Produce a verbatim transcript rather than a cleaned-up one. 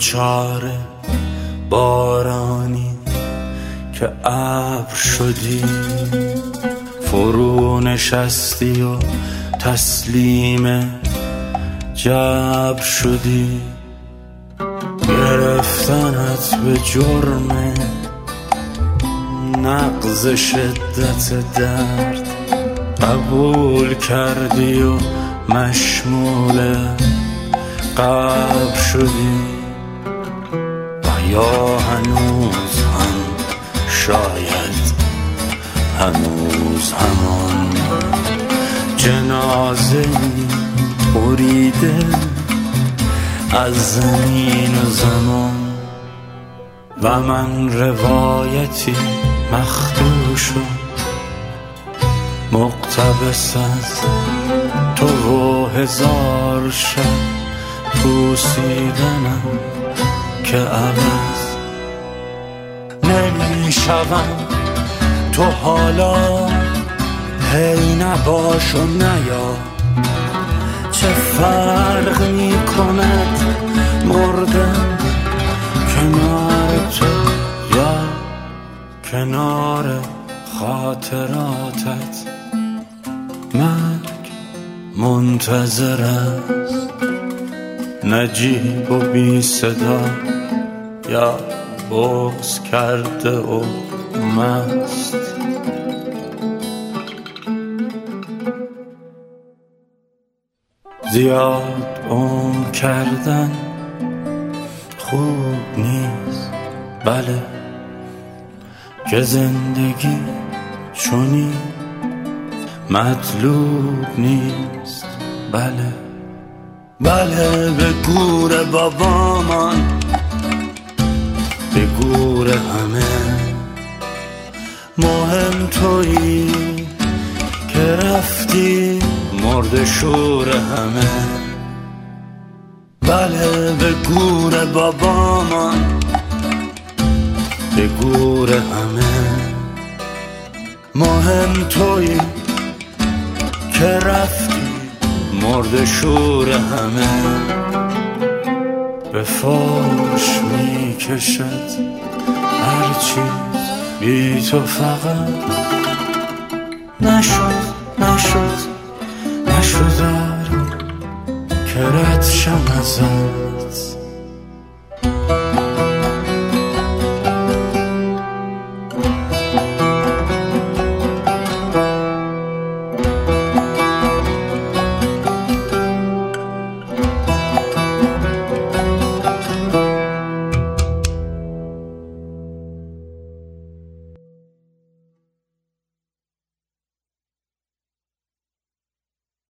دوچار بارانی که ابر شدی، فرو نشستی و تسلیم جبر شدی. گرفتنت به جرم نقض شدت درد قبول کردی و مشمول قبر شدی. و یا هنوز هم شاید هنوز همان جنازه بریده از زمین و زمان. و من روایتی مخدوش و مقتبس از تو و هزار شب پوسیدنم که عوض نمیشوم. تو حالا هی نباش و نیا، چه فرق می کند مردم کنار تو یا کنار خاطراتت. مرگ منتظر است، نجیب و بی صدا یا بغض کرده و مست. زیاد عمر کردن خوب نیست، بله، که زندگی چونی مطلوب نیست، بله بله. به گور بابامان، به گور همه، مهم تویی که رفتی مرد شور همه. بله به گور بابامان، به گور همه، مهم تویی که رفتی مرد شور همه. به فاش می کشد هر چیز بی تو فقط نشد نشد نشد آری که رد شم ازم.